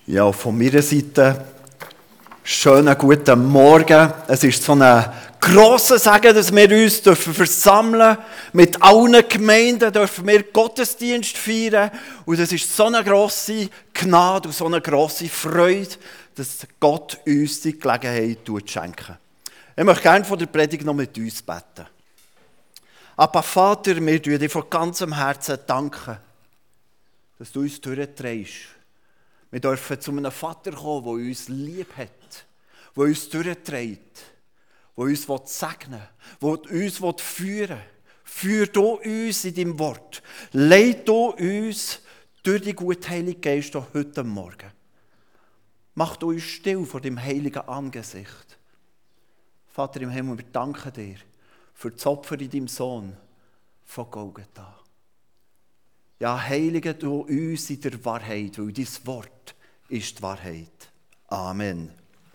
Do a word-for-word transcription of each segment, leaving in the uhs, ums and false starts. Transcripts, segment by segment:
Ja, von meiner Seite schönen guten Morgen. Es ist so ein grosser Segen, dass wir uns dürfen versammeln dürfen. Mit allen Gemeinden dürfen wir Gottesdienst feiern. Und es ist so eine grosse Gnade und so eine grosse Freude, dass Gott uns die Gelegenheit schenkt. Ich möchte gerne von der Predigt noch mit uns beten. Aber Vater, wir danken dir von ganzem Herzen danken, dass du uns durchträgst. Wir dürfen zu einem Vater kommen, der uns lieb hat, der uns durchträgt, der uns segnen will, der uns führen will. Führ du uns in deinem Wort. Leid du uns durch die gute Heilige Geist heute Morgen. Mach du uns still vor dem heiligen Angesicht. Vater im Himmel, wir danken dir für das Opfer in deinem Sohn von Golgatha. Ja, heilige du uns in der Wahrheit, weil dein Wort ist die Wahrheit. Amen.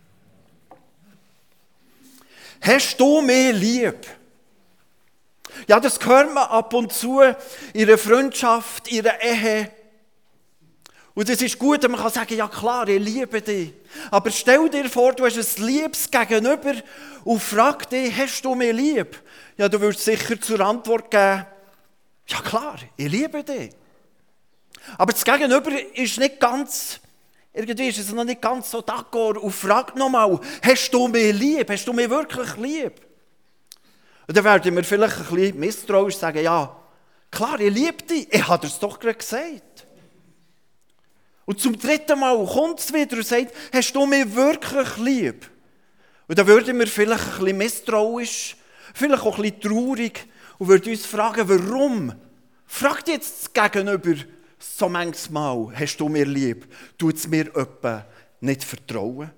Hast du mich lieb? Ja, das hört man ab und zu in einer Freundschaft, in einer Ehe. Und es ist gut, man kann sagen, ja klar, ich liebe dich. Aber stell dir vor, du hast ein Liebes Gegenüber und frag dich, hast du mich lieb? Ja, du würdest sicher zur Antwort geben, ja klar, ich liebe dich. Aber das Gegenüber ist nicht ganz, irgendwie ist es noch nicht ganz so d'accord und fragt nochmal, hast du mich lieb? Hast du mich wirklich lieb? Und dann werden wir vielleicht ein bisschen misstrauisch sagen, ja, klar, ich liebe dich, ich habe es doch gerade gesagt. Und zum dritten Mal kommt es wieder und sagt, hast du mich wirklich lieb? Und dann würden wir vielleicht ein bisschen misstrauisch, vielleicht auch ein bisschen traurig und würden uns fragen, warum? Fragt jetzt das Gegenüber so manchmal, hast du mir lieb? Tut es mir etwa nicht vertrauen?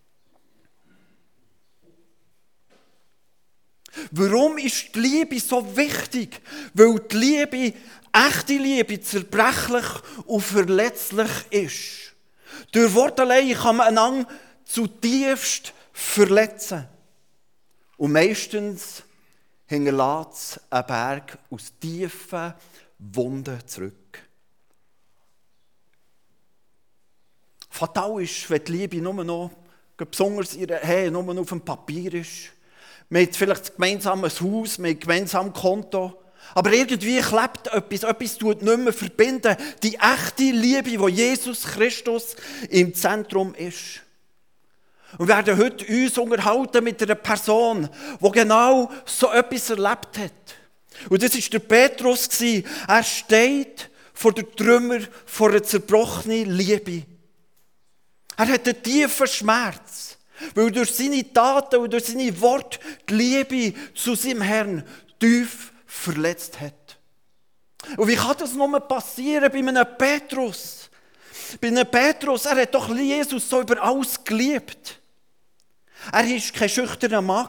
Warum ist die Liebe so wichtig? Weil die Liebe, echte Liebe, zerbrechlich und verletzlich ist. Durch Wort allein kann man einander zutiefst verletzen. Und meistens hinterlässt es einen Berg aus tiefen Wunden zurück. Fatal ist, wenn die Liebe nur noch, besonders ihre Ehe, nur noch auf dem Papier ist. Man hat vielleicht gemeinsam ein Haus, man hat gemeinsam ein Konto. Aber irgendwie klebt etwas, etwas tut nicht mehr verbinden. Die echte Liebe, wo Jesus Christus im Zentrum ist. Und wir werden heute uns unterhalten mit einer Person, die genau so etwas erlebt hat. Und das war der Petrus. Er steht vor der Trümmer, vor einer zerbrochenen Liebe. Er hat einen tiefen Schmerz, weil durch seine Taten und durch seine Worte die Liebe zu seinem Herrn tief verletzt hat. Und wie kann das nur passieren bei einem Petrus? Bei einem Petrus, er hat doch Jesus so über alles geliebt. Er war kein schüchterner Mann,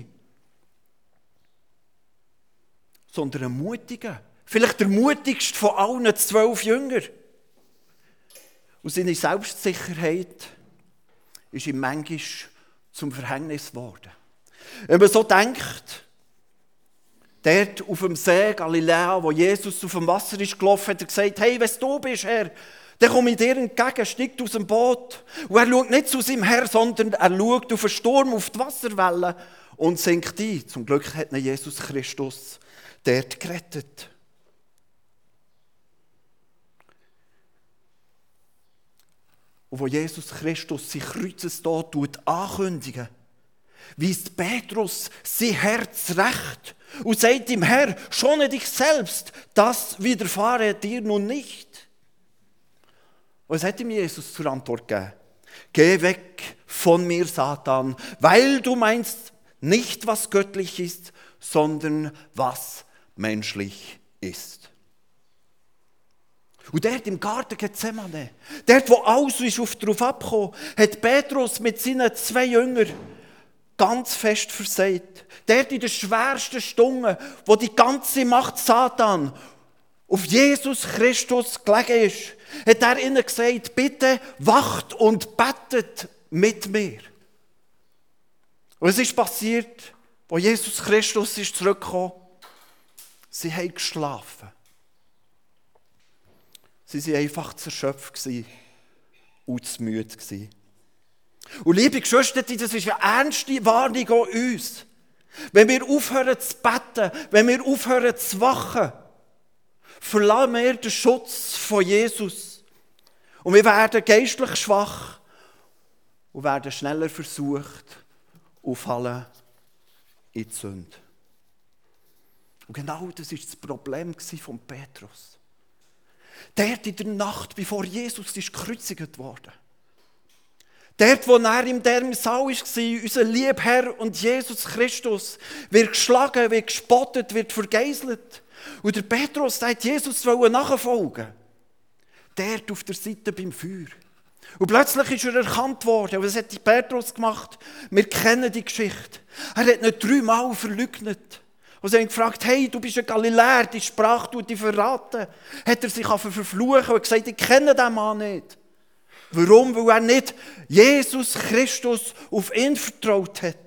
sondern ein mutiger. Vielleicht der mutigste von allen zwölf Jüngern. Und seine Selbstsicherheit ist ihm manchmal zum Verhängnis geworden. Wenn man so denkt, dort auf dem See Galiläa, wo Jesus auf dem Wasser ist gelaufen, hat er gesagt, hey, wenn du bist, Herr, dann komme ich dir entgegen, steigt aus dem Boot. Und er schaut nicht zu seinem Herr, sondern er schaut auf den Sturm, auf die Wasserwelle und sinkt ein. Zum Glück hat ihn Jesus Christus dort gerettet. Und wo Jesus Christus sein Kreuzestod ankündigt, weist Petrus sein Herz recht und sagt ihm, Herr, schone dich selbst, das widerfahre dir nun nicht. Und was hat ihm Jesus zur Antwort gegeben? Geh weg von mir, Satan, weil du meinst nicht, was göttlich ist, sondern was menschlich ist. Und dort im Garten Gethsemane, dort wo alles ist darauf abgekommen, hat Petrus mit seinen zwei Jüngern ganz fest versagt. Dort in der schwersten Stunde, wo die ganze Macht Satan auf Jesus Christus gelegen ist, hat er ihnen gesagt, bitte wacht und betet mit mir. Und es ist passiert, wo Jesus Christus ist zurückgekommen, sie haben geschlafen. Sie waren einfach zerschöpft und zu müde gewesen. Und liebe Geschwister, das ist eine ernste Warnung an uns. Wenn wir aufhören zu beten, wenn wir aufhören zu wachen, verlassen wir den Schutz von Jesus. Und wir werden geistlich schwach und werden schneller versucht, auffallen in die Sünde. Und genau das war das Problem von Petrus. Dort in der Nacht, bevor Jesus gekreuzigt wurde. Dort, wo er in diesem Saal war, unser lieber Herr und Jesus Christus, wird geschlagen, wird gespottet, wird vergeiselt. Und der Petrus, der hat Jesus nachfolgen. Dort auf der Seite beim Feuer. Und plötzlich ist er erkannt worden. Und was hat Petrus gemacht? Wir kennen die Geschichte. Er hat nicht dreimal verleugnet. Und sie haben gefragt, hey, du bist ein Galiläer, die Sprache tut dich verraten. Hat er sich verfluchen und gesagt, ich kenne den Mann nicht. Warum? Weil er nicht Jesus Christus auf ihn vertraut hat.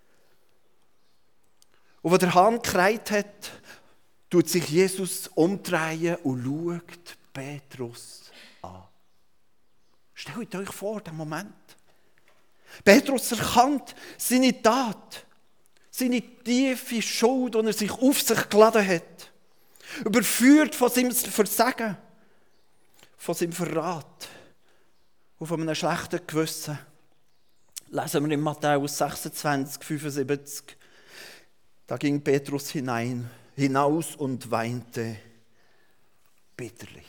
Und als der Hahn gekräht hat, tut sich Jesus umdrehen und schaut Petrus an. Stellt euch vor, den Moment. Petrus erkannt seine Tat, seine tiefe Schuld, die er sich auf sich geladen hat. Überführt von seinem Versagen, von seinem Verrat und von einem schlechten Gewissen. Lesen wir in Matthäus sechsundzwanzig, fünfundsiebzig. Da ging Petrus hinein, hinaus und weinte bitterlich.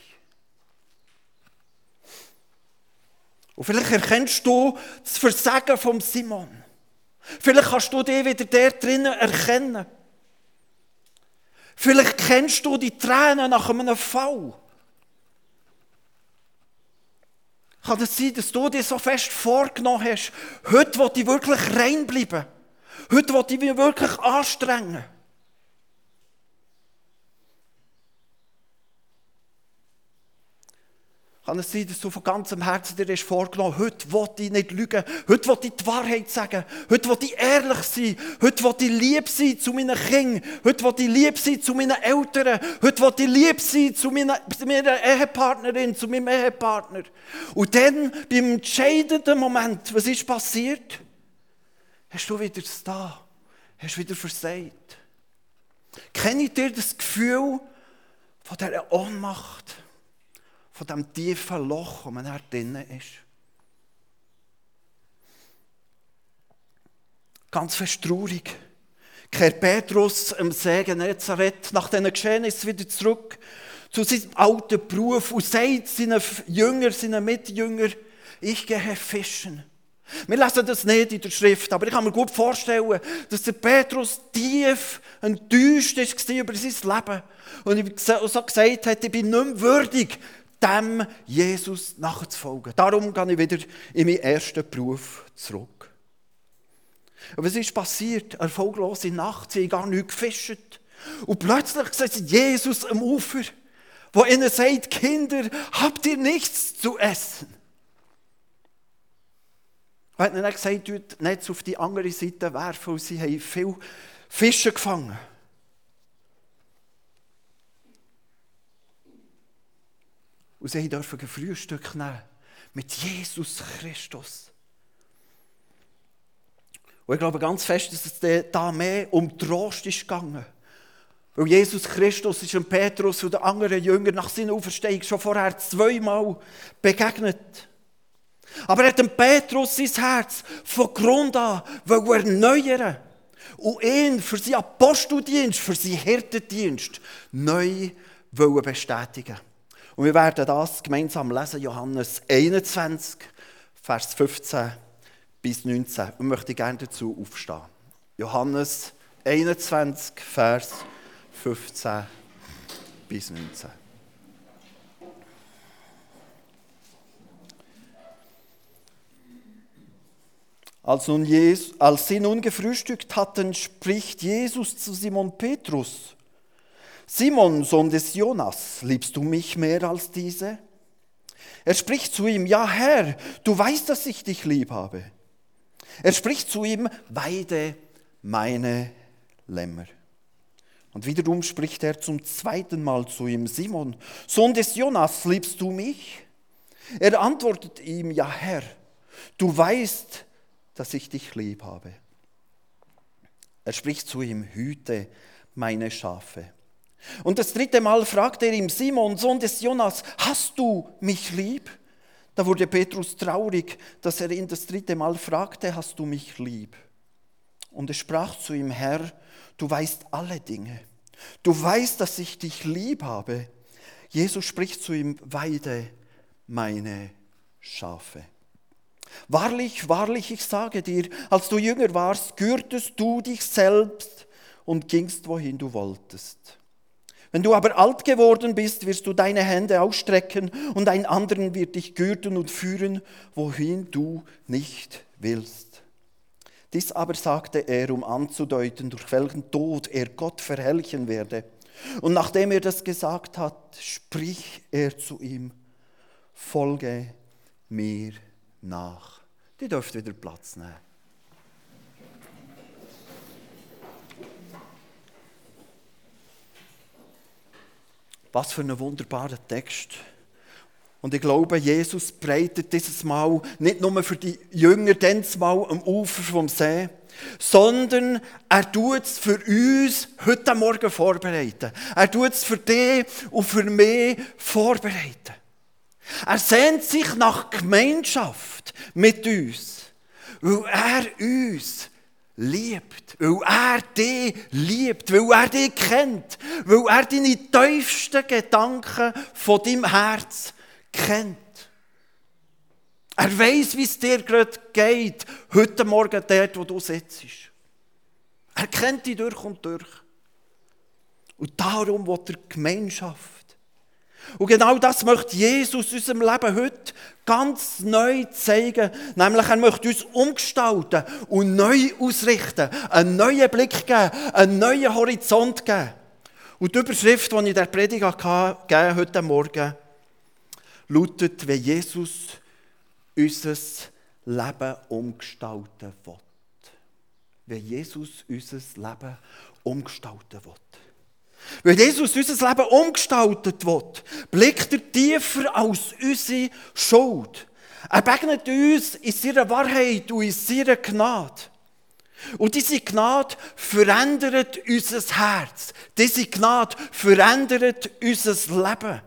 Und vielleicht erkennst du das Versagen von Simon. Vielleicht kannst du dich wieder dort drinnen erkennen. Vielleicht kennst du die Tränen nach einem Fall. Kann es sein, dass du dir so fest vorgenommen hast, heute will ich wirklich rein bleiben. Heute will ich mich wirklich anstrengen. Kann es sein, dass du von ganzem Herzen dir hast vorgenommen, heute will ich nicht lügen, heute will ich die Wahrheit sagen, heute will ich ehrlich sein, heute will ich lieb sein zu meinen Kindern, heute will ich lieb sein zu meinen Eltern, heute will ich lieb sein zu meiner, zu meiner Ehepartnerin, zu meinem Ehepartner. Und dann, beim entscheidenden Moment, was ist passiert? Hast du wieder das da, hast wieder versagt. Kennt ihr das Gefühl von dieser Ohnmacht? Von diesem tiefen Loch, wo man da drinnen ist. Ganz fest traurig kehrt Petrus am See Genezareth nach diesen Geschehnissen wieder zurück zu seinem alten Beruf und sagt seinen Jüngern, seinen Mitjüngern, ich gehe fischen. Wir lesen das nicht in der Schrift, aber ich kann mir gut vorstellen, dass der Petrus tief enttäuscht war über sein Leben und so gesagt hat, ich bin nicht mehr würdig, dem Jesus nachzufolgen. Darum gehe ich wieder in meinen ersten Beruf zurück. Und was ist passiert? Erfolglose Nacht, sie haben gar nicht gefischt. Und plötzlich sehen sie Jesus am Ufer, wo ihnen sagt, Kinder, habt ihr nichts zu essen? Er hat ihnen dann gesagt, dort Netz auf die andere Seite werfen, und sie haben viele Fische gefangen. Und sie durften ein Frühstück nehmen mit Jesus Christus. Und ich glaube ganz fest, dass es da mehr um Trost ist gegangen. Weil Jesus Christus ist dem Petrus und den anderen Jüngern nach seiner Auferstehung schon vorher zweimal begegnet. Aber er hat dem Petrus sein Herz von Grund an erneuern und ihn für seinen Aposteldienst, für seinen Hirtendienst neu bestätigen. Und wir werden das gemeinsam lesen, Johannes einundzwanzig, Vers fünfzehn bis neunzehn. Und möchte gerne dazu aufstehen. Johannes einundzwanzig, Vers fünfzehn bis neunzehn. Als, nun Jesus, als sie nun gefrühstückt hatten, spricht Jesus zu Simon Petrus: Simon, Sohn des Jonas, liebst du mich mehr als diese? Er spricht zu ihm: Ja, Herr, du weißt, dass ich dich lieb habe. Er spricht zu ihm: Weide meine Lämmer. Und wiederum spricht er zum zweiten Mal zu ihm: Simon, Sohn des Jonas, liebst du mich? Er antwortet ihm, ja Herr, du weißt, dass ich dich lieb habe. Er spricht zu ihm, hüte meine Schafe. Und das dritte Mal fragt er ihm, Simon, Sohn des Jonas, hast du mich lieb? Da wurde Petrus traurig, dass er ihn das dritte Mal fragte, hast du mich lieb? Und er sprach zu ihm, Herr, du weißt alle Dinge. Du weißt, dass ich dich lieb habe. Jesus spricht zu ihm, weide meine Schafe. Wahrlich, wahrlich, ich sage dir, als du jünger warst, gürtest du dich selbst und gingst, wohin du wolltest. Wenn du aber alt geworden bist, wirst du deine Hände ausstrecken und ein anderen wird dich gürten und führen, wohin du nicht willst. Dies aber sagte er, um anzudeuten, durch welchen Tod er Gott verherrlichen werde. Und nachdem er das gesagt hat, spricht er zu ihm, folge mir nach. Die dürft wieder Platz nehmen. Was für ein wunderbarer Text. Und ich glaube, Jesus breitet dieses Mal nicht nur für die Jünger dieses Mal am Ufer vom See, sondern er tut es für uns heute Morgen vorbereiten. Er tut es für dich und für mich vorbereiten. Er sehnt sich nach Gemeinschaft mit uns, weil er uns liebt, weil er dich liebt, weil er dich kennt, weil er deine tiefsten Gedanken von deinem Herz kennt. Er weiss, wie es dir gerade geht, heute Morgen dort, wo du sitzt. Er kennt dich durch und durch. Und darum will er Gemeinschaft. Und genau das möchte Jesus unserem Leben heute ganz neu zeigen. Nämlich, er möchte uns umgestalten und neu ausrichten, einen neuen Blick geben, einen neuen Horizont geben. Und die Überschrift, die ich der Predigt gegeben heute Morgen, lautet, wie Jesus unser Leben umgestalten will. Wie Jesus unser Leben umgestalten will. Weil Jesus unser Leben umgestaltet wird, blickt er tiefer als unsere Schuld. Er begegnet uns in seiner Wahrheit und in seiner Gnade. Und diese Gnade verändert unser Herz. Diese Gnade verändert unser Leben.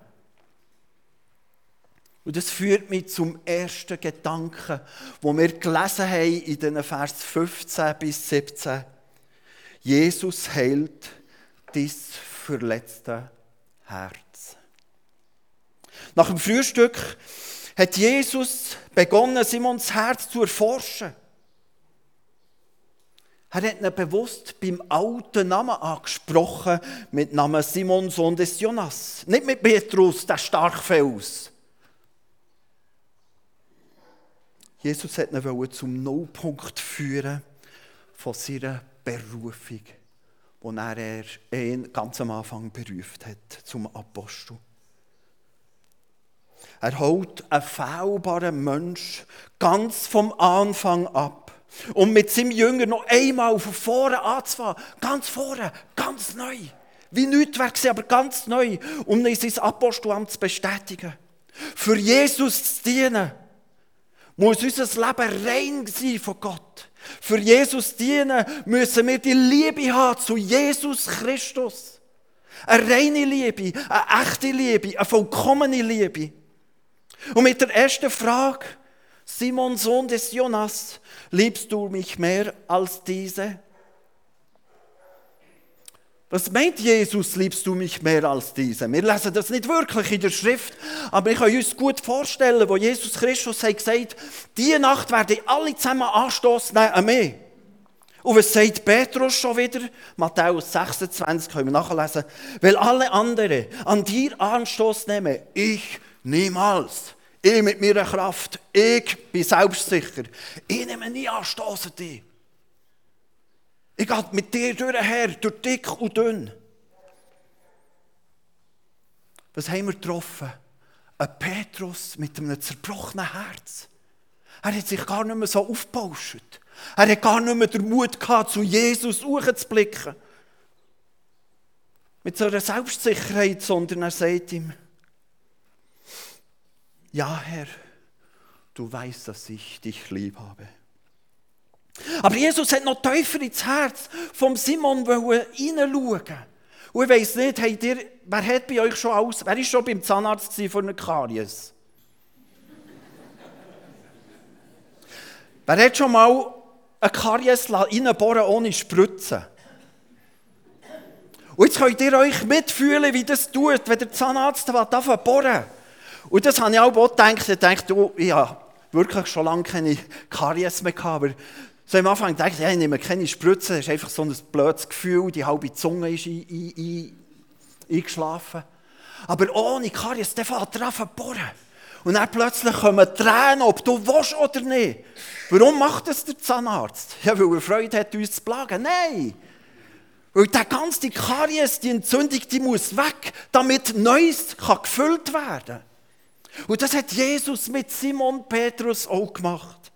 Und das führt mich zum ersten Gedanken, den wir gelesen haben in den Vers fünfzehn bis siebzehn. Jesus heilt dein verletzte Herz. Nach dem Frühstück hat Jesus begonnen, Simons Herz zu erforschen. Er hat ihn bewusst beim alten Namen angesprochen, mit Namen Simon, Sohn des Jonas. Nicht mit Petrus, der Starkfels. Jesus hat ihn zum Nullpunkt führen von seiner Berufung, wo er ihn ganz am Anfang berufen hat, zum Apostel. Er holt einen fehlbaren Mensch ganz vom Anfang ab, um mit seinem Jünger noch einmal von vorne anzufangen. Ganz vorne, ganz neu. Wie nichts wäre, aber ganz neu, um ihn sein Apostelamt zu bestätigen. Für Jesus zu dienen, muss unser Leben rein sein von Gott. Für Jesus dienen müssen wir die Liebe haben zu Jesus Christus. Eine reine Liebe, eine echte Liebe, eine vollkommene Liebe. Und mit der ersten Frage, Simon, Sohn des Jonas, liebst du mich mehr als diese? Was meint Jesus, liebst du mich mehr als diese? Wir lesen das nicht wirklich in der Schrift, aber ich kann uns gut vorstellen, wo Jesus Christus hat gesagt, diese Nacht werde ich alle zusammen Anstoß nehmen an mich. Und was sagt Petrus schon wieder? Matthäus sechsundzwanzig können wir nachlesen. Weil alle anderen an dir Anstoß nehmen, ich niemals. Ich mit meiner Kraft, ich bin selbstsicher. Ich nehme nie Anstoß an dich. Ich gehe mit dir durchher, durch dick und dünn. Was haben wir getroffen? Ein Petrus mit einem zerbrochenen Herz. Er hat sich gar nicht mehr so aufgebauscht. Er hat gar nicht mehr den Mut gehabt, zu Jesus hochzublicken. Mit so einer Selbstsicherheit, sondern er sagt ihm, ja Herr, du weißt, dass ich dich lieb habe. Aber Jesus hat noch tiefer ins Herz vom Simon hineinschauen. Und ich weiss nicht, habt ihr, wer hat bei euch schon alles, wer war schon beim Zahnarzt von einer Karies? Wer hat schon mal eine Karies reinbohren ohne Spritzen? Und jetzt könnt ihr euch mitfühlen, wie das tut, wenn der Zahnarzt anfängt bohren. Und das habe ich auch gedacht. Ich dachte, oh, ich habe wirklich schon lange keine Karies mehr gehabt. Aber so am Anfang dachte ich, ja, ich nehme keine Spritze. Das ist einfach so ein blödes Gefühl. Die halbe Zunge ist ein, ein, ein, eingeschlafen. Aber ohne Karies, der fängt er an zu bohren. Und dann plötzlich kommen Tränen, ob du willst oder nicht. Warum macht das der Zahnarzt? Ja, weil er Freude hat, uns zu plagen. Nein! Weil die ganze Karies, die Entzündung, die muss weg, damit Neues kann gefüllt werden kann. Und das hat Jesus mit Simon Petrus auch gemacht.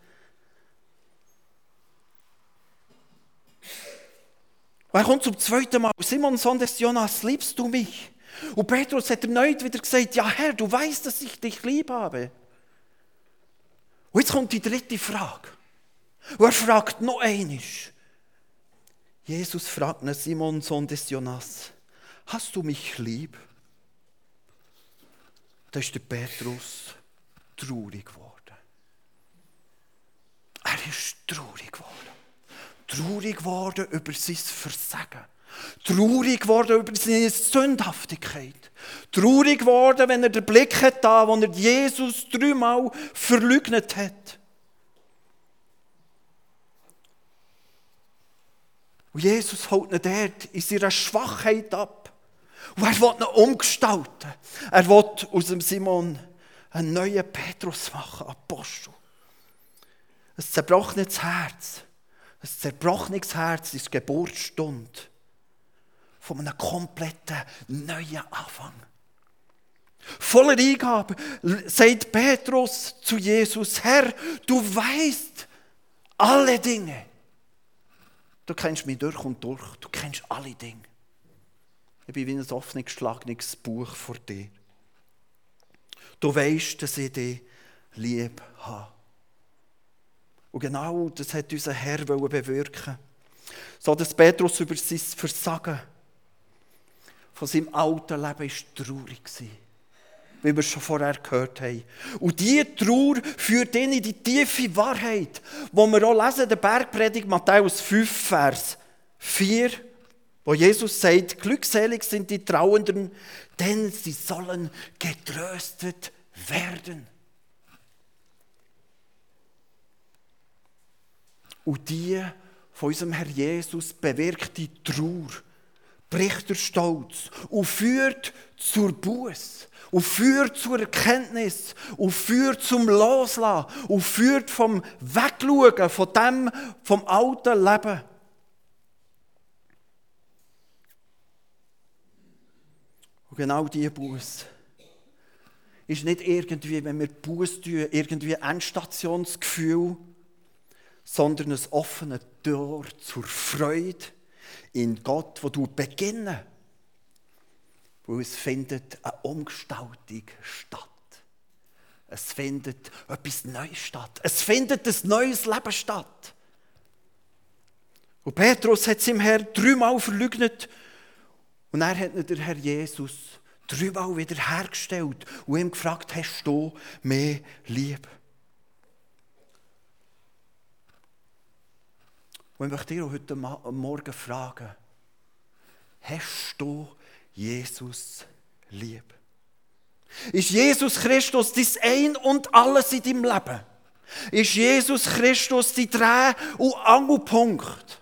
Und er kommt zum zweiten Mal. Simon, Sohn des Jonas, liebst du mich? Und Petrus hat erneut wieder gesagt, ja Herr, du weißt, dass ich dich lieb habe. Und jetzt kommt die dritte Frage. Und er fragt noch einmal. Jesus fragt ihn, Simon, Sohn des Jonas, hast du mich lieb? Da ist der Petrus traurig geworden. Er ist traurig geworden. Traurig geworden über sein Versagen. Traurig geworden über seine Sündhaftigkeit. Traurig geworden, wenn er den Blick hat, da, wo er Jesus dreimal verleugnet hat. Und Jesus holt ihn dort in seiner Schwachheit ab. Und er will ihn umgestalten. Er will aus dem Simon einen neuen Petrus machen, Apostel. Ein zerbrochenes Herz. Ein zerbrochenes Herz ist die Geburtsstunde von einem kompletten neuen Anfang. Voller Eingabe sagt Petrus zu Jesus, Herr, du weißt alle Dinge. Du kennst mich durch und durch, du kennst alle Dinge. Ich bin wie ein offenes, geschlagenes Buch vor dir. Du weißt, dass ich dich lieb habe. Und genau das hat unser Herr bewirken. So dass Petrus über sein Versagen von seinem alten Leben ist traurig war. Wie wir es schon vorher gehört haben. Und diese Trauer führt ihn in die tiefe Wahrheit, wo wir auch lesen, der Bergpredigt Matthäus fünf, Vers vier, wo Jesus sagt, glückselig sind die Trauernden, denn sie sollen getröstet werden. Und die von unserem Herr Jesus bewirkte Trauer bricht der Stolz und führt zur Buße und führt zur Erkenntnis und führt zum Loslassen und führt vom Wegschauen von dem, vom alten Leben. Und genau diese Buße ist nicht irgendwie, wenn wir Buße tun, irgendwie ein Endstationsgefühl, sondern ein offenes Tor zur Freude in Gott, wo du beginnen. Weil es findet eine Umgestaltung statt. Es findet etwas Neues statt. Es findet ein neues Leben statt. Und Petrus hat seinem Herrn dreimal verleugnet und er hat ihn der Herr Jesus dreimal wiederhergestellt und ihm gefragt, hast du mehr lieb? Und ich möchte dich heute Morgen fragen, hast du Jesus lieb? Ist Jesus Christus dein Ein und Alles in deinem Leben? Ist Jesus Christus dein Dreh- und Angelpunkt?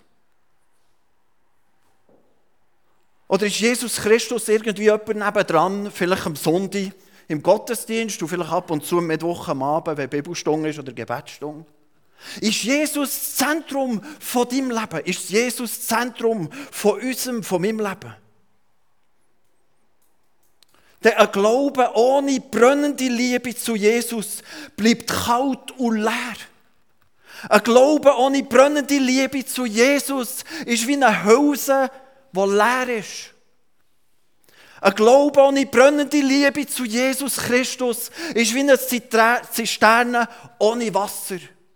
Oder ist Jesus Christus irgendwie jemand nebendran, vielleicht am Sonntag im Gottesdienst und vielleicht ab und zu am Mittwoch am Abend, wenn Bibelstunde ist oder Gebetsstunde? Ist Jesus das Zentrum von deinem Leben? Ist Jesus das Zentrum von unserem, von meinem Leben? Denn ein Glaube ohne brennende Liebe zu Jesus bleibt kalt und leer. Ein Glaube ohne brennende Liebe zu Jesus ist wie eine Hülse, die leer ist. Ein Glaube ohne brennende Liebe zu Jesus Christus ist wie eine Zisterne ohne Wasser.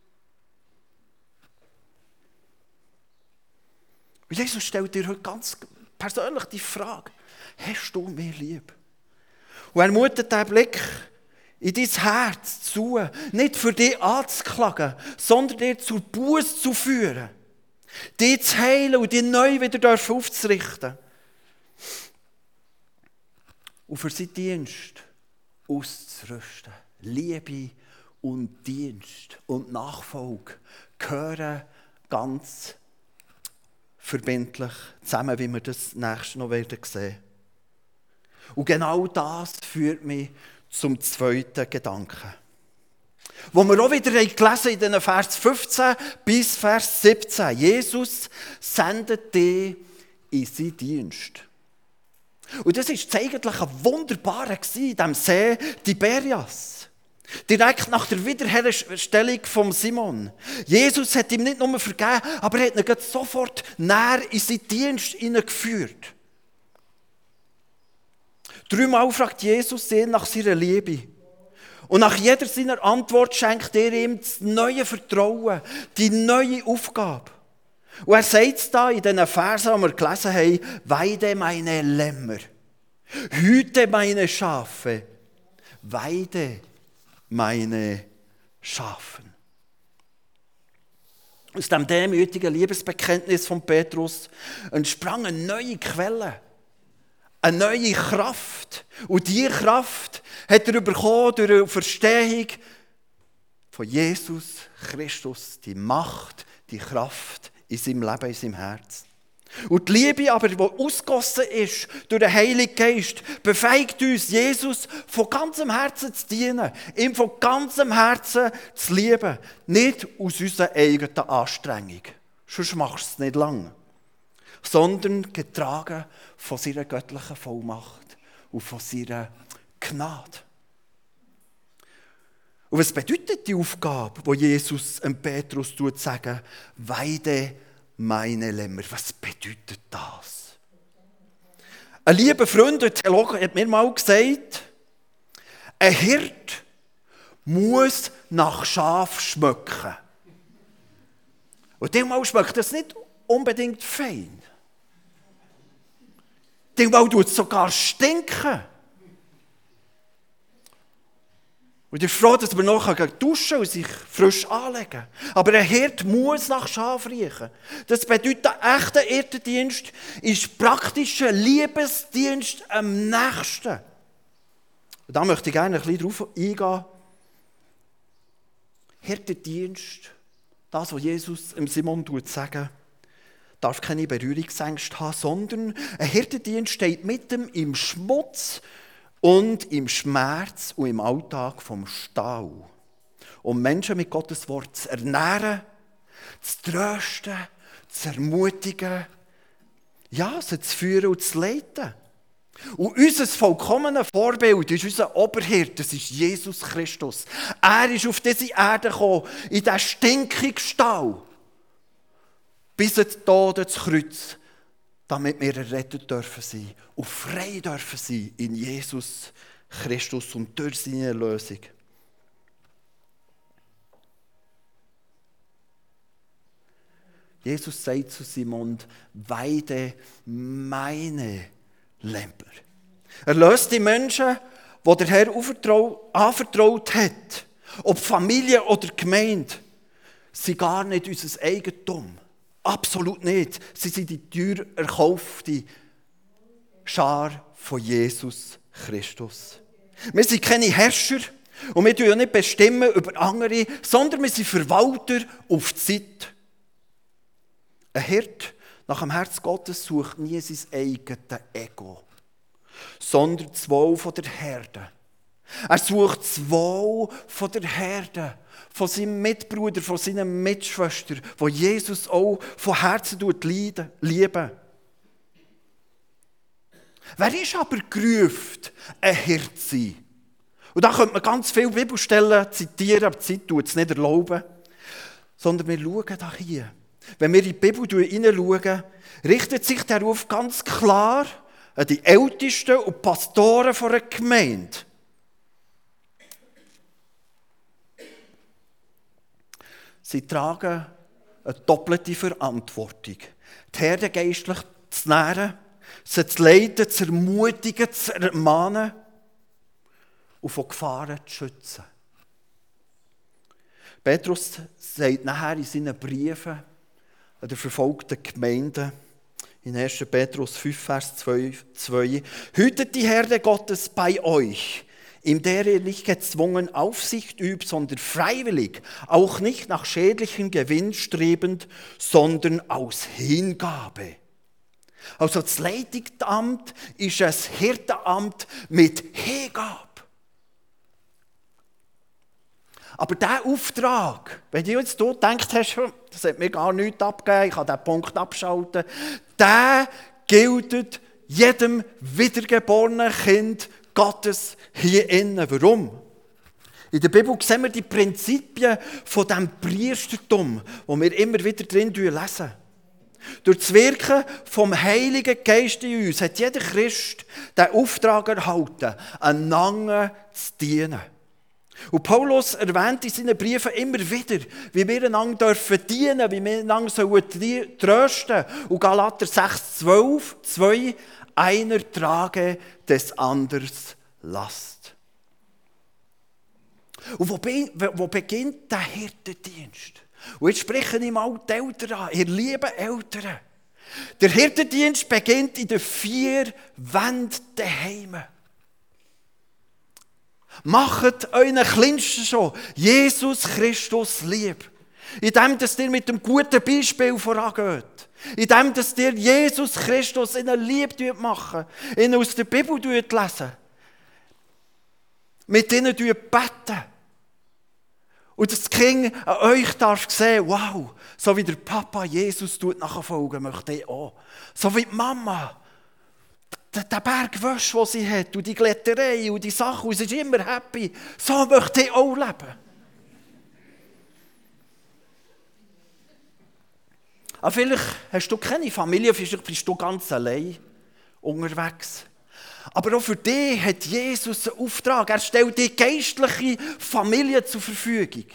Und Jesus stellt dir heute ganz persönlich die Frage, hast du mir lieb? Und er mutet diesen Blick in dein Herz zu, nicht für dich anzuklagen, sondern dir zur Buße zu führen, dich zu heilen und dich neu wieder aufzurichten. Und für seinen Dienst auszurüsten. Liebe und Dienst und Nachfolge gehören ganz verbindlich zusammen, wie wir das nächste noch werden sehen. Und genau das führt mich zum zweiten Gedanken. Wo wir auch wieder gelesen in den Vers fünfzehn bis Vers siebzehn. Jesus sendet dich in seinen Dienst. Und das war eigentlich ein wunderbarer in diesem See Tiberias. Direkt nach der Wiederherstellung von Simon. Jesus hat ihm nicht nur vergeben, aber er hat ihn sofort näher in seinen Dienst hineingeführt. Dreimal fragt Jesus ihn nach seiner Liebe. Und nach jeder seiner Antwort schenkt er ihm das neue Vertrauen, die neue Aufgabe. Und er sagt es da in diesen Versen, die wir gelesen haben, weide meine Lämmer, hüte meine Schafe, weide meine Schafen. Aus dem demütigen Liebesbekenntnis von Petrus entsprang eine neue Quelle, eine neue Kraft. Und diese Kraft hat er bekommen durch die Verstehung von Jesus Christus, die Macht, die Kraft in seinem Leben, in seinem Herz. Und die Liebe aber, die ausgegossen ist durch den Heiligen Geist, befähigt uns, Jesus von ganzem Herzen zu dienen, ihm von ganzem Herzen zu lieben. Nicht aus unserer eigenen Anstrengung, sonst machst du es nicht lange, sondern getragen von seiner göttlichen Vollmacht und von seiner Gnade. Und was bedeutet die Aufgabe, die Jesus dem Petrus sagt, weide meine Lämmer? Was bedeutet das? Ein lieber Freund, ein Theologe, hat mir mal gesagt, ein Hirt muss nach Schaf schmecken. Und manchmal schmeckt das nicht unbedingt fein. Manchmal tut es sogar stinken. Und ich bin froh, dass wir noch duschen und sich frisch anlegen können. Aber ein Hirt muss nach Schaf riechen. Das bedeutet, ein echter Hirtendienst ist praktischer Liebesdienst am nächsten. Und da möchte ich gerne ein bisschen darauf eingehen. Hirtendienst, das, was Jesus dem Simon sagt, darf keine Berührungsängste haben, sondern ein Hirtendienst steht mit ihm im Schmutz und im Schmerz und im Alltag vom Stall. Um Menschen mit Gottes Wort zu ernähren, zu trösten, zu ermutigen, ja, sie zu führen und zu leiten. Und unser vollkommenes Vorbild ist unser Oberhirt, das ist Jesus Christus. Er ist auf diese Erde gekommen, in diesen stinkigen Stall, bis zum Tod ans Kreuz, damit wir errettet dürfen sein und frei dürfen sein in Jesus Christus und durch seine Erlösung. Jesus sagt zu Simon, weide meine Lämmer. Er löst die Menschen, die der Herr anvertraut hat, ob Familie oder Gemeinde, sind gar nicht unser Eigentum. Absolut nicht. Sie sind die teuer erkaufte Schar von Jesus Christus. Wir sind keine Herrscher und wir bestimmen ja nicht bestimmen über andere, sondern wir sind Verwalter auf die Zeit. Ein Hirt nach dem Herz Gottes sucht nie sein eigenes Ego, sondern das Wohl der Herde. Er sucht das Wohl der Herde, von seinem Mitbruder, von seiner Mitschwester, wo Jesus auch von Herzen lieben. Wer ist aber gerufen, ein Hirt zu sein? Und da könnte man ganz viele Bibelstellen zitieren, aber die Zeit tut es nicht erlauben. Sondern wir schauen da hier. Wenn wir in die Bibel hineinschauen, richtet sich der Ruf ganz klar an die Ältesten und Pastoren einer Gemeinde. Sie tragen eine doppelte Verantwortung. Die Herde geistlich zu nähren, sie zu leiten, zu ermutigen, zu ermahnen und von Gefahren zu schützen. Petrus sagt nachher in seinen Briefen an die verfolgten Gemeinden, in erster Petrus fünf, Vers zwei, hütet die Herde Gottes bei euch, in der ihr nicht gezwungen Aufsicht übt, sondern freiwillig, auch nicht nach schädlichem Gewinn strebend, sondern aus Hingabe. Also das Leitungsamt ist ein Hirtenamt mit Hingabe. Aber dieser Auftrag, wenn du jetzt hier gedacht hast, das hat mir gar nichts abgegeben, ich kann diesen Punkt abschalten, der gilt jedem wiedergeborenen Kind Gottes hier innen. Warum? In der Bibel sehen wir die Prinzipien von diesem Priestertum, wo wir immer wieder drin lesen. Durch das Wirken vom Heiligen Geist in uns hat jeder Christ den Auftrag erhalten, einander zu dienen. Und Paulus erwähnt in seinen Briefen immer wieder, wie wir einander dienen dürfen, wie wir einander trösten sollen. Und Galater sechs, zwölf, zwei, einer trage des anderen Last. Und wo, be- wo beginnt der Hirtendienst? Und jetzt spreche ich mal die Eltern an, ihr lieben Eltern. Der Hirtendienst beginnt in den vier Wänden daheim. Macht euren Kleinsten schon Jesus Christus lieb. Indem, dass ihr mit dem guten Beispiel vorangeht. Indem, dass ihr Jesus Christus ihnen lieb machen, ihnen aus der Bibel lesen. Mit ihnen beten. Und das Kind an euch darf sehen, wow, so wie der Papa Jesus nachfolgen möchte ich auch. So wie die Mama. Der Berg Wäsche, den sie hat, und die Glätterei und die Sachen, und sie ist immer happy. So möchte ich auch leben. Aber vielleicht hast du keine Familie, vielleicht bist du ganz allein unterwegs. Aber auch für dich hat Jesus einen Auftrag. Er stellt die geistliche Familie zur Verfügung.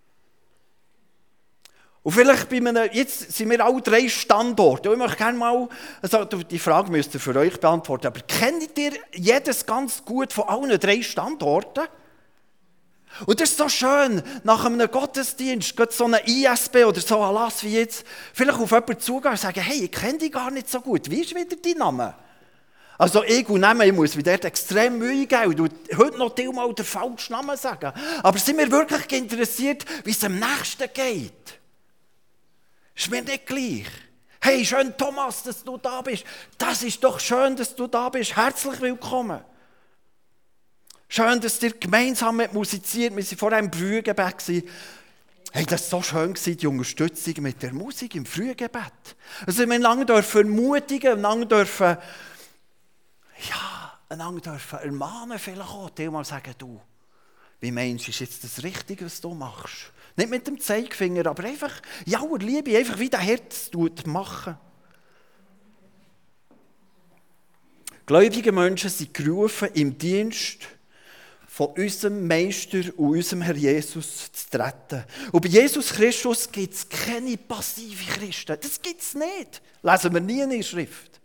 Und vielleicht bei einem, jetzt sind wir alle drei Standorte. Und ich möchte gerne mal, also die Frage müsst ihr für euch beantworten, aber kennt ihr jedes ganz gut von allen drei Standorten? Und das ist so schön, nach einem Gottesdienst, geht so ein I S B oder so ein Lass wie jetzt, vielleicht auf jemanden zugehen und sagen, hey, ich kenne dich gar nicht so gut, wie ist wieder dein Name? Also ich und Namen, ich muss mir dort extrem Mühe geben und heute noch mal den falschen Namen sagen. Aber sind wir wirklich interessiert, wie es am nächsten geht? Ist mir nicht gleich. Hey, schön Thomas, dass du da bist. Das ist doch schön, dass du da bist. Herzlich willkommen. Schön, dass ihr gemeinsam mit musiziert. Wir waren vorher im Frühgebet. Hey, das war so schön, die Unterstützung mit der Musik im Frühgebet. Also wir lange dürfen ermutigen, lange dürfen, ja, einander dürfen ermahnen, vielleicht auch. Die mal sagen, du, wie meinst du, ist jetzt das Richtige, was du machst? Nicht mit dem Zeigefinger, aber einfach, ja, Liebe, einfach wie der Herz machen. Gläubige Menschen sind gerufen, im Dienst von unserem Meister und unserem Herr Jesus zu treten. Und bei Jesus Christus gibt es keine passive Christen. Das gibt es nicht. Lesen wir nie in der Schrift.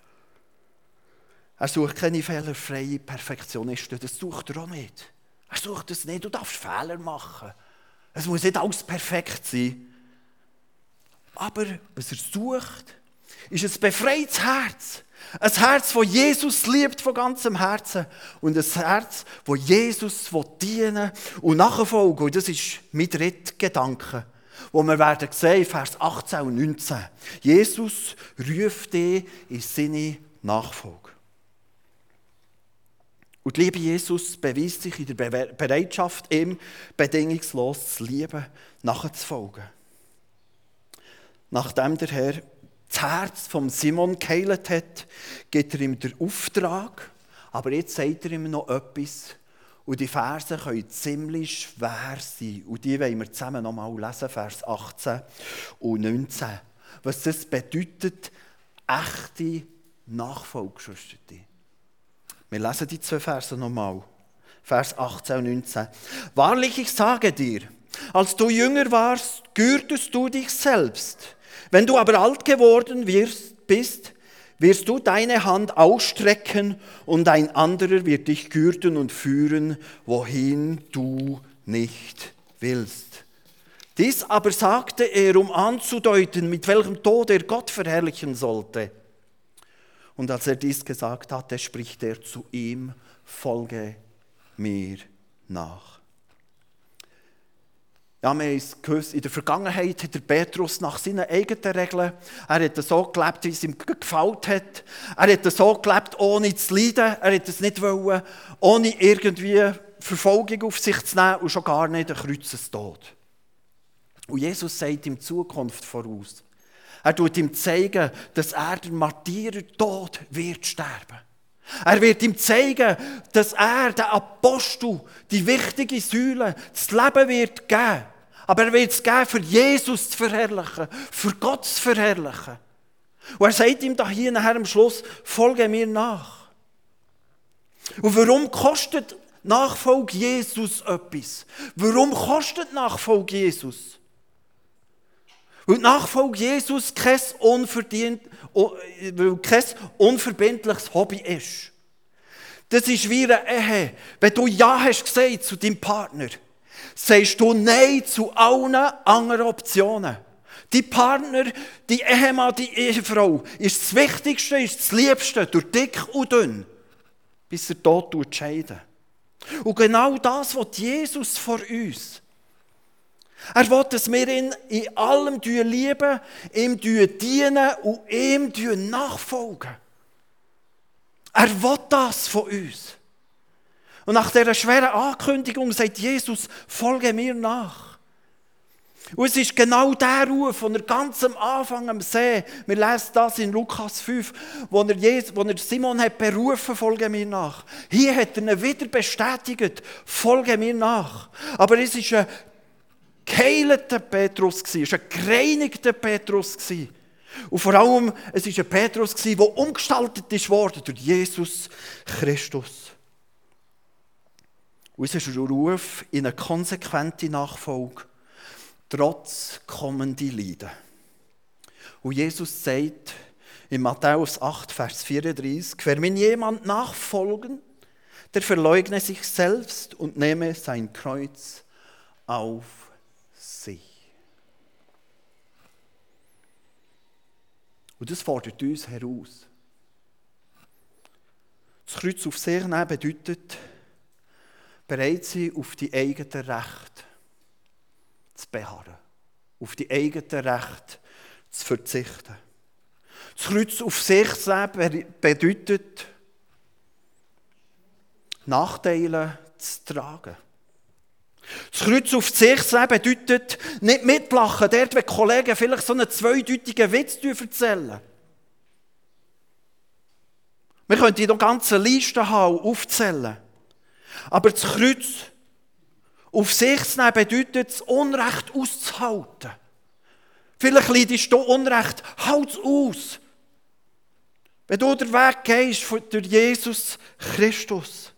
Er sucht keine fehlerfreie Perfektionisten. Das sucht er auch nicht. Er sucht es nicht. Du darfst Fehler machen. Es muss nicht alles perfekt sein. Aber was er sucht, ist ein befreites Herz. Ein Herz, das Jesus liebt von ganzem Herzen. Und ein Herz, das Jesus dienen und nachfolgen. Und das ist mein dritter Gedanke, wo wir werden sehen, Vers achtzehn und neunzehn. Jesus ruft dich in seine Nachfolge. Und die Liebe Jesus beweist sich in der Bereitschaft, ihm bedingungslos zu lieben, nachzufolgen. Nachdem der Herr das Herz von Simon geheilt hat, gibt er ihm den Auftrag, aber jetzt sagt er ihm noch etwas. Und die Verse können ziemlich schwer sein. Und die wollen wir zusammen noch mal lesen, Vers achtzehn und neunzehn. Was das bedeutet, echte Nachfolge, Geschwister. Wir lesen die zwei Verse nochmal. Vers achtzehn und neunzehn. Wahrlich, ich sage dir, als du jünger warst, gürtest du dich selbst. Wenn du aber alt geworden wirst, bist, wirst du deine Hand ausstrecken und ein anderer wird dich gürten und führen, wohin du nicht willst. Dies aber sagte er, um anzudeuten, mit welchem Tod er Gott verherrlichen sollte. Und als er dies gesagt hatte, spricht er zu ihm, folge mir nach. Ja, wir haben es gewusst, in der Vergangenheit hat der Petrus nach seinen eigenen Regeln, er hat so gelebt, wie es ihm gefällt hat. Er hat so gelebt, ohne zu leiden. Er hat es nicht wollen, ohne irgendwie Verfolgung auf sich zu nehmen und schon gar nicht einen Kreuzestod. Und Jesus sagt ihm Zukunft voraus. Er tut ihm zeigen, dass er den Martyrertod wird sterben. Er wird ihm zeigen, dass er, der Apostel, die wichtige Säule, das Leben wird geben. Aber er wird es geben, für Jesus zu verherrlichen, für Gott zu verherrlichen. Und er sagt ihm da hier nachher am Schluss, folge mir nach. Und warum kostet Nachfolge Jesus etwas? Warum kostet Nachfolge Jesus? Weil die Nachfolge Jesus kein, unverdient, weil kein unverbindliches Hobby ist. Das ist wie eine Ehe. Wenn du Ja hast gesagt zu deinem Partner, sagst du Nein zu allen anderen Optionen. Die Partner, die Ehemann, die Ehefrau, ist das Wichtigste, ist das Liebste, durch dick und dünn, bis der Tod entscheidet. Und genau das will Jesus vor uns. Er will, dass wir ihn in allem lieben, ihm dienen und ihm nachfolgen. Er will das von uns. Und nach dieser schweren Ankündigung sagt Jesus, folge mir nach. Und es ist genau der Ruf, von er ganz am Anfang am See, wir lesen das in Lukas fünf, wo er, Jesus, wo er Simon hat berufen, folge mir nach. Hier hat er ihn wieder bestätigt, folge mir nach. Aber es ist ein geheilter Petrus, es war ein gereinigter Petrus. Und vor allem, es war ein Petrus, der umgestaltet wurde durch Jesus Christus. Und es ist ein Ruf in eine konsequente Nachfolge, trotz kommender Leiden. Und Jesus sagt in Matthäus acht, Vers vierunddreißig, wer mir jemand nachfolgen, der verleugne sich selbst und nehme sein Kreuz auf sich. Und das fordert uns heraus. Das Kreuz auf sich nehmen bedeutet, bereit sein, auf die eigenen Rechte zu beharren, auf die eigenen Rechte zu verzichten. Das Kreuz auf sich zu nehmen bedeutet, Nachteile zu tragen. Das Kreuz auf sich zu nehmen bedeutet, nicht mitlachen, dort, wenn Kollegen vielleicht so einen zweideutigen Witz erzählen. Wir können hier noch ganze Listen haben, aufzählen. Aber das Kreuz auf sich zu nehmen bedeutet, das Unrecht auszuhalten. Vielleicht leidest du Unrecht, halt es aus. Wenn du den Weg gehst durch Jesus Christus.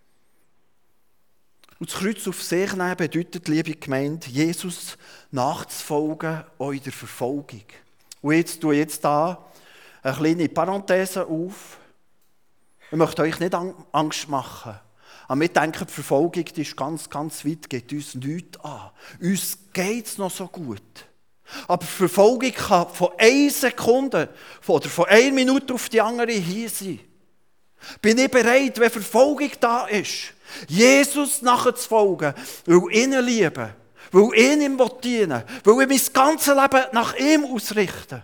Und das Kreuz auf sich nehmen bedeutet, liebe Gemeinde, Jesus nachzufolgen, auch in der Verfolgung. Und jetzt tue ich jetzt hier eine kleine Parenthese auf. Ich möchte euch nicht Angst machen. Aber wir denken, die Verfolgung die ist ganz, ganz weit, geht uns nichts an. Uns geht es noch so gut. Aber die Verfolgung kann von einer Sekunde oder von einer Minute auf die andere hier sein. Bin ich bereit, wenn Verfolgung da ist, Jesus nachzufolgen, weil ihn lieben, weil ihn ihm dienen will, weil ich mein ganzes Leben nach ihm ausrichte.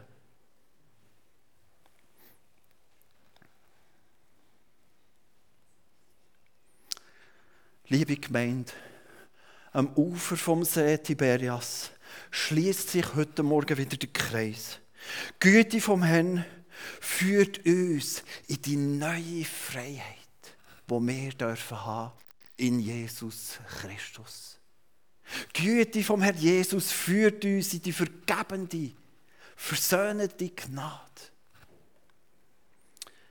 Liebe Gemeinde, am Ufer vom See Tiberias schließt sich heute Morgen wieder der Kreis. Die Güte vom Herrn führt uns in die neue Freiheit, die wir dürfen haben in Jesus Christus. Die Güte vom Herrn Jesus führt uns in die vergebende, versöhnende Gnade.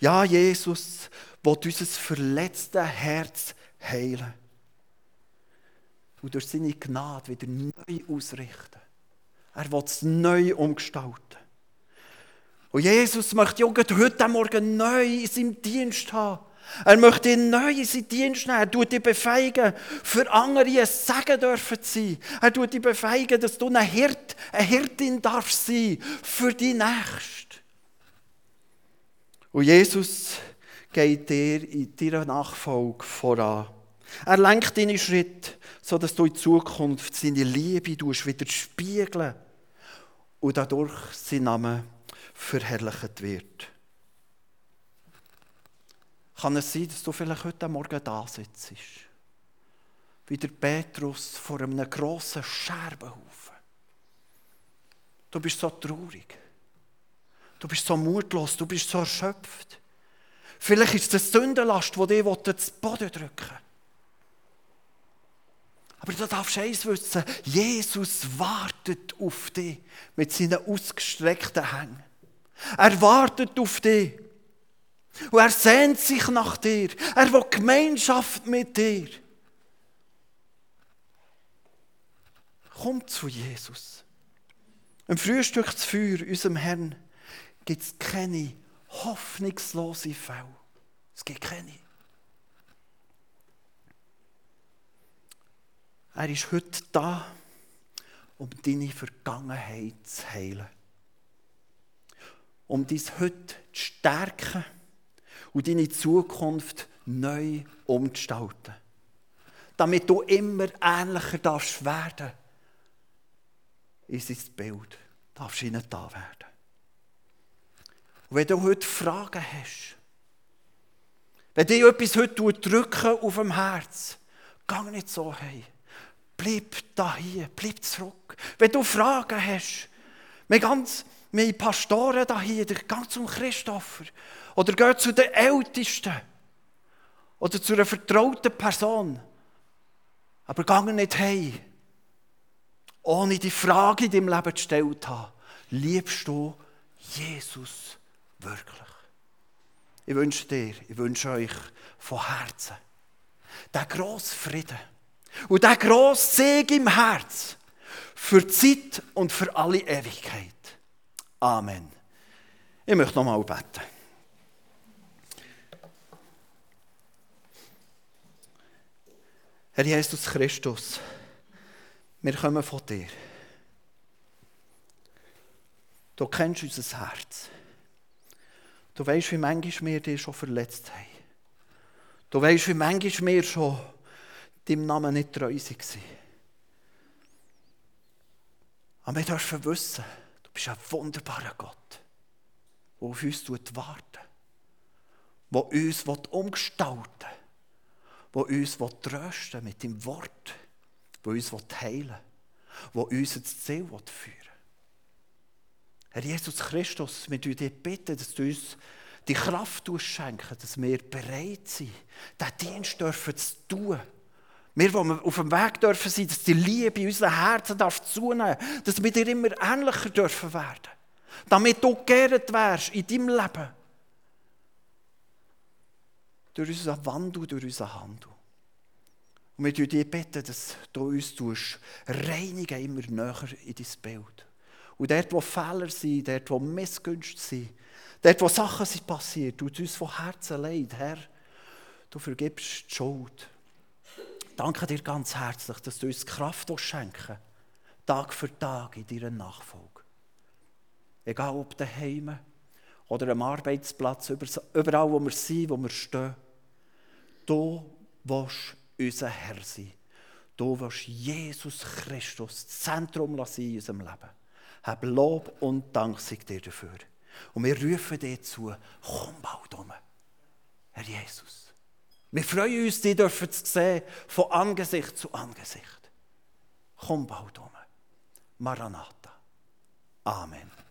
Ja, Jesus will unser verletztes Herz heilen. Und durch seine Gnade wieder neu ausrichten. Er will es neu umgestalten. Und Jesus möchte heute Morgen neu in seinem Dienst haben. Er möchte ihn neu in seinen Dienst nehmen. Er tut dich befähigen, für andere ein Segen dürfen zu sein. Er tut dich befähigen, dass du ein Hirt, eine Hirtin darfst sein für die Nächste. Und Jesus geht dir in deiner Nachfolge voran. Er lenkt deine Schritte, sodass du in Zukunft seine Liebe wieder spiegeln und dadurch sein Name verherrlicht wird. Kann es sein, dass du vielleicht heute Morgen da sitzt, wie der Petrus vor einem grossen Scherbenhaufen. Du bist so traurig. Du bist so mutlos, du bist so erschöpft. Vielleicht ist es eine Sündenlast, die dich zu Boden drücken will. Aber du darfst eins wissen, Jesus wartet auf dich mit seinen ausgestreckten Händen. Er wartet auf dich. Und er sehnt sich nach dir. Er will Gemeinschaft mit dir. Komm zu Jesus. Im Frühstück zu Feuer, unserem Herrn, gibt es keine hoffnungslose Fälle. Es gibt keine. Er ist heute da, um deine Vergangenheit zu heilen. Um dein Heute zu stärken und deine Zukunft neu umzugestalten. Damit du immer ähnlicher darfst werden in sein Bild. Darfst ihnen da werden. Und wenn du heute Fragen hast, wenn dir etwas heute drücken auf dem Herz, geh nicht so heim. Bleib da hier, bleib zurück. Wenn du Fragen hast, wir ganz, wir haben Pastoren da hier, geh zum Christopher. Oder geh zu den Ältesten. Oder zu einer vertrauten Person. Aber geh nicht heim, ohne die Frage in deinem Leben gestellt zu haben. Liebst du Jesus wirklich? Ich wünsche dir, ich wünsche euch von Herzen den grossen Frieden und den grossen Segen im Herz für die Zeit und für alle Ewigkeit. Amen. Ich möchte noch mal beten. Herr Jesus Christus, wir kommen von dir. Du kennst unser Herz. Du weißt, wie manchmal wir dich schon verletzt haben. Du weißt, wie manchmal wir schon deinem Namen nicht treu waren. Aber wir dürfen wissen, du bist ein wunderbarer Gott, der auf uns wartet, der uns umgestalten will, der uns trösten mit dem Wort, der uns heilen will, der uns ins Ziel führen will. Herr Jesus Christus, wir bitten dich bitten, dass du uns die Kraft schenken, dass wir bereit sind, diesen Dienst dürfen zu tun. Wir, die wir auf dem Weg dürfen sein, dass die Liebe in unseren Herzen darf zunehmen darf, dass wir dir immer ähnlicher dürfen werden. Damit du geehrt wärst in deinem Leben. Durch unseren Wandel, durch unseren Handel. Und wir bitten dich bitten, dass du uns reinigen, immer näher in dein Bild. Und dort, wo Fehler sind, dort, wo Missgunst sind, dort, wo Sachen sind passiert, tut uns von Herzen leid, Herr, du vergibst die Schuld. Danke dir ganz herzlich, dass du uns die Kraft schenken, Tag für Tag in deiner Nachfolge. Egal ob daheim oder am Arbeitsplatz, überall wo wir sind, wo wir stehen. Du willst unser Herr sein. Du willst Jesus Christus das Zentrum sein in unserem Leben. Hab Lob und Dank sei dir dafür. Und wir rufen dir zu, komm bald um, Herr Jesus. Wir freuen uns, dich dürfen zu sehen, von Angesicht zu Angesicht. Komm bald um. Maranatha. Amen.